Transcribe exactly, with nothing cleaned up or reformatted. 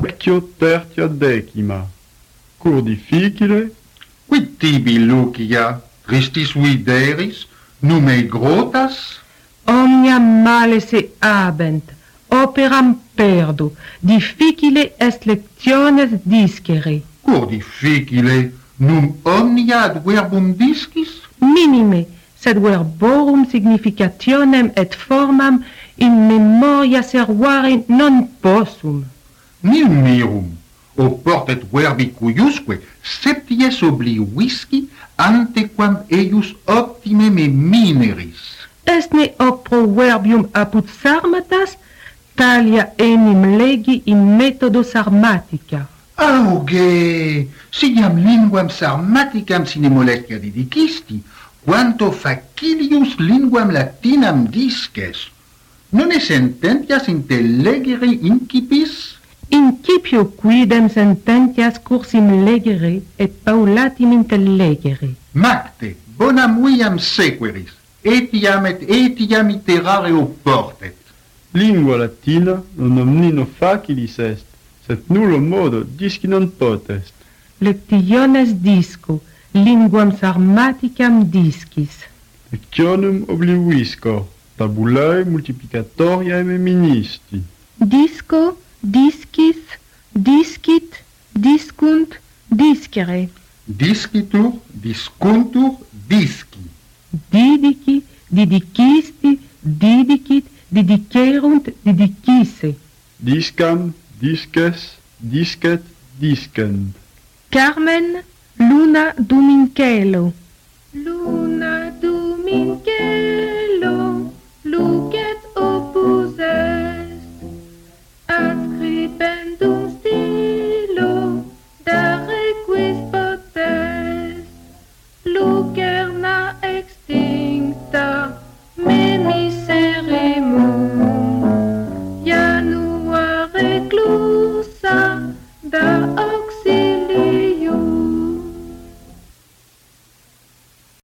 Vecchio tertia decima. Cur difficile. Quid tibi, Lucia, tristis videris, nume grotas? Omnia male se habent, operam perdu, difficile est lectiones discere. Cur difficile, num omnia ad verbum discis? Minime, sed verborum significationem et formam in memoria servare non possum. Nil mirum, oport et verbi cuiusque septies oblivisci antequam eius optime me mineris. Est ne opro verbium apud sarmatas, talia enim legi in metodo sarmatica. Auge, siam linguam sarmaticam sine molestia didicisti, quanto facilius linguam latinam disces. Non es sententias intellegere incipis? Incipio quidem sententias cursim legere et paulatim intellegere. Macte, bonam viam sequeris, etiam et etiam iterare oportet. Lingua latina non omnino facilis est, sed nullo modo disci non potest. Lectiones disco, linguam sarmaticam discis. Lectionem oblivisco, tabulae multiplicatoriae ministi. Disco, discis, discit, discunt, discere. Discitur, discuntur, disci. Didici, didicisti, didicit, didicerunt, didicisse. Discam, disces, discet, discent. Carmen, luna dumincelo. Luna dumincelo.